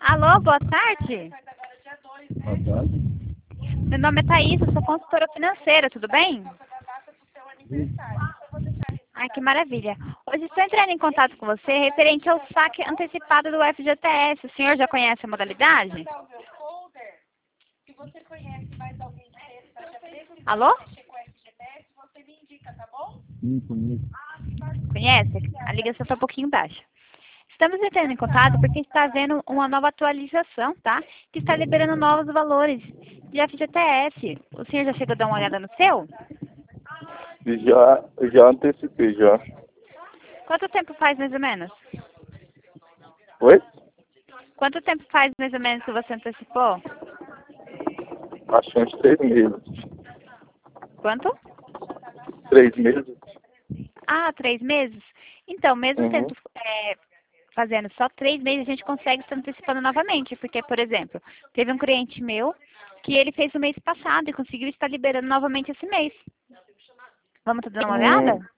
Alô, boa tarde. Boa tarde. Meu nome é Thaís, eu sou consultora financeira, tudo bem? Ai, que maravilha. Hoje estou entrando em contato com você referente ao saque antecipado do FGTS. O senhor já conhece a modalidade? Alô? Sim, conheço. Conhece? A ligação está um pouquinho baixa. Estamos entrando em contato porque está havendo uma nova atualização, tá? Que está liberando novos valores de FGTS. O senhor já chegou a dar uma olhada no seu? Já antecipei, já. Quanto tempo faz mais ou menos? Oi? Quanto tempo faz mais ou menos que você antecipou? Acho que uns 3 meses. Quanto? 3 meses? Ah, 3 meses? Então, mesmo Uhum. tendo fazendo só 3 meses, a gente consegue estar antecipando novamente. Porque, por exemplo, teve um cliente meu que ele fez o mês passado e conseguiu estar liberando novamente esse mês. Vamos estar dando uma olhada?